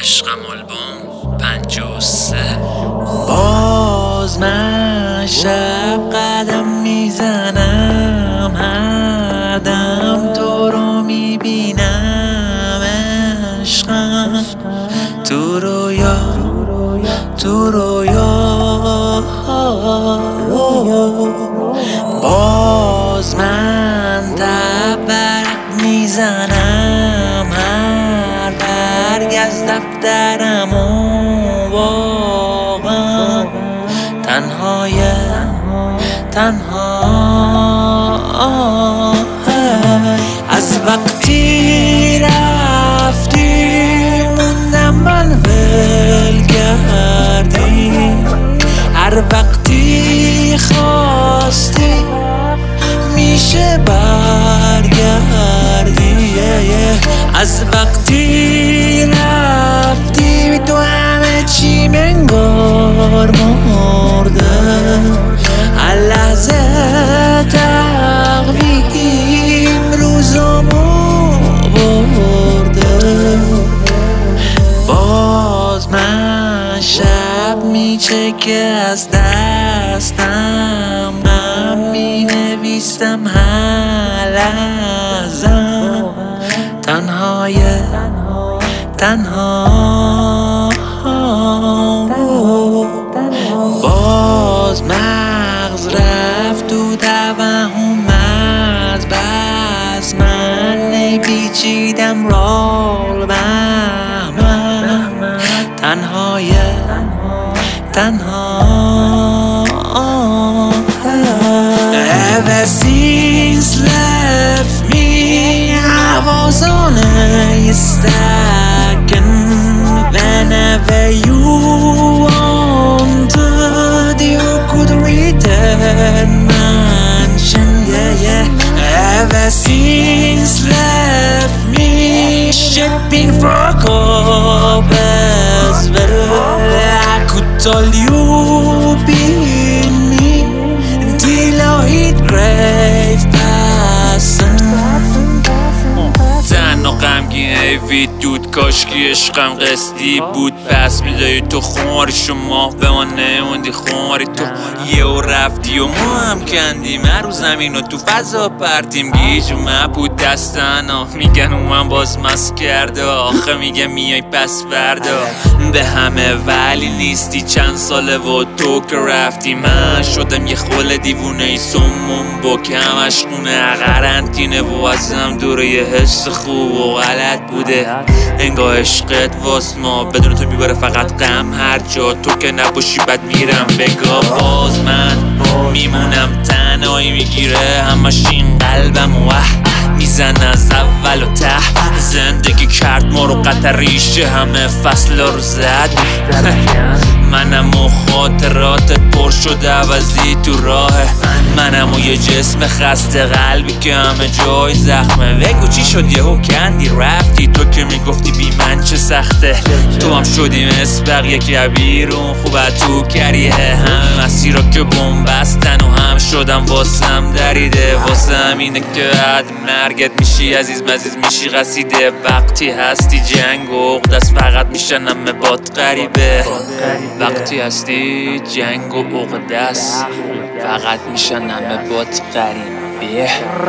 عشقم آلبوم 53. باز من شب قدم میزنم، هر دم تو رو میبینم عشقم، تو رویا تو رویا. باز من تبرک میزنم، هر برگ از دفترم و واقعا تنها از وقتی رفتی موندم من ول کردی، هر وقتی خواستی میشه برگردی. از وقتی رفتی تو همه چی منگار مرده، هر لحظه تقویم روزامو برده. باز من شب میچکه از دستم، غم مینویستم هر لحظم، تنها. باز مغز رفت تو توهم از بس، من نپیچیدم رول بهمن، تنها. Ever since left me I was on a second. Whenever you wanted you could return mention, Ever since left me shipping for Cobb as well. I could tell you being me until I hit grave passing. تنها غمگین حیفی دود، کاشکی عشقم قصدی بود، پس میدایی تو خماریشو ماه به ما نموندی خماری. تو یهو رفتی و ما هم کندیم هر رو زمین و تو فضا پرتیم، گیج بود دستنا میگن من باز مست کرده، آخه میگه میای پس فردا به همه ولی نیستی چند ساله و تو که رفتی من شدم یه خول دیوونه ای سمون با که همش خونه قرنطینه و ازم دوره یه حس خوب و غلط بوده. انگاه عشقت واس ما بدون تو میبره فقط غم، هر جا تو که نباشی بد میرم بگاه. باز من میمونم تنهایی میگیره همش این قلبم و میزن از اول و ته، زندگی کرد ما رو قطع ریشه همه فصل رو زد. منم و خاطراتت پر شده عوضی تو راهه، منم و یه جسم خسته قلبی که همه جای زخمه. بگو چی شد یهو کندی رفتی، تو که میگفتی بی من چه سخته، تو هم شدی مثل بقیه که بیرون خوبه تو کریه، همه مسیرا که بومبستن و هم شدم واسم دریده، واسه همینه که عد مرگت میشی عزیز مزیز میشی قصیده، وقتی هستی جنگ و عقدست فقط میشن همه باد غریبه، وقتی هستی جنگ و عقدست فقط میشن همه باد غریبه.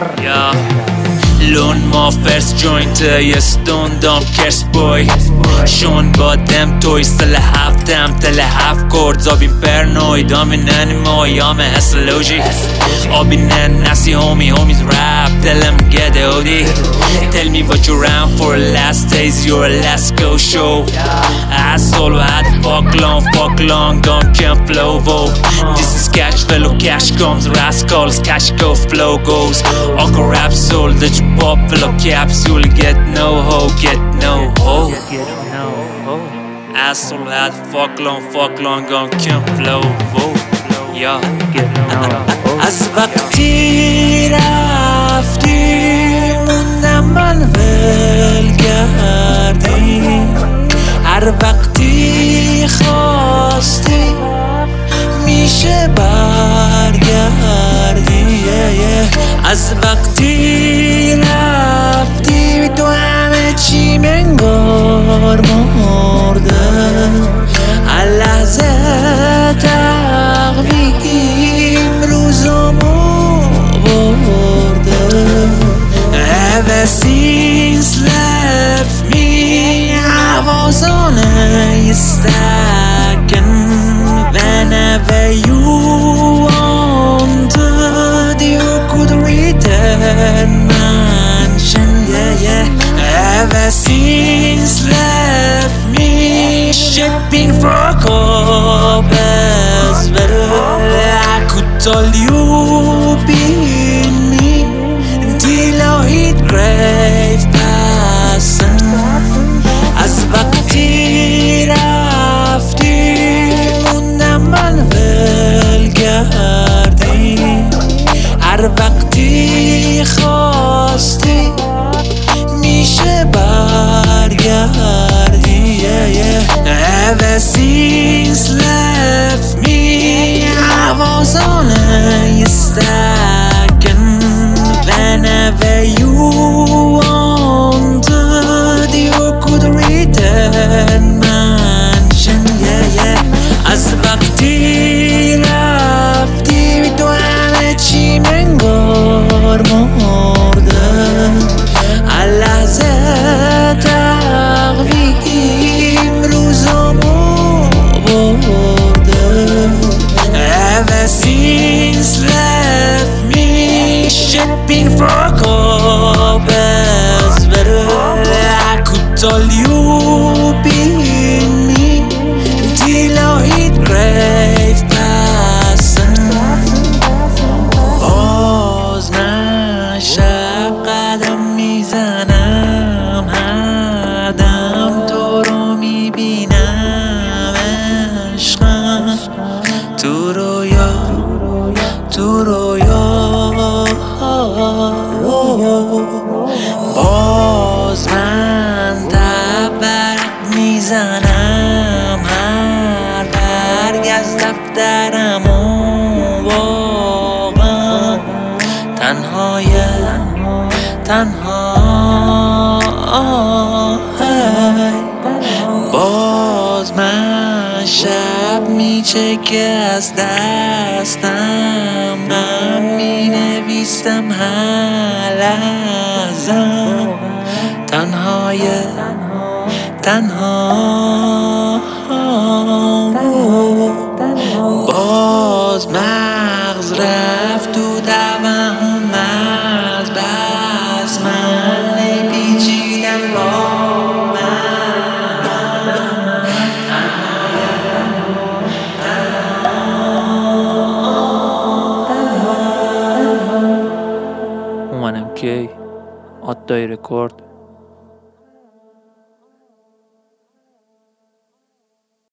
لون ما فرست جوینت یه ستون دام کرس بوی شون با دم توی سل هفتم تل هفت کرد آبین پرنوید آمین انیموی آمه هسلوجی آبینن نسی homies rap tell them get OD tell me what you ran for last days your last go show asshole had fuck long don't can flow vo this is cash fellow cash comes rascals cash go flow goes Uncle rap soul that you pop fellow capsule get no ho asshole had fuck long don't can flow vo از وقتی رفتی موندم من ول کردی هر وقتی خواستی میشه برگردی از وقتی رفتی تو همه چی منگار only second whenever you wanted, you could return mansion. Ever since left me shipping for cobbles, but I could tell you being me until I hit grave passing. از وقتی رفتی موندم من ول کردی، هر وقتی خواستی میشه برگردی. Ever since left me I was only second whenever you wanted, you could return mansion. از وقتی رفتی تو همه چی منگار مرده، هر لحظه تقویم روزامو برده. Ever since left me shipping for cobbles, but I could tell you being me until I hit grave passing. باز من شب قدم میزنم، هر دم تو رو میبینم عشقم، تو رویا تو رویا. باز من تبرک میزنم، هر برگ از دفترم و واقعا تنها باز من شب میچکه از دستم، من مینویستم هر لحظم، تنها باز مغز رفت تو دوام از بس من پیچیدم با اومنم کی آدای رکورد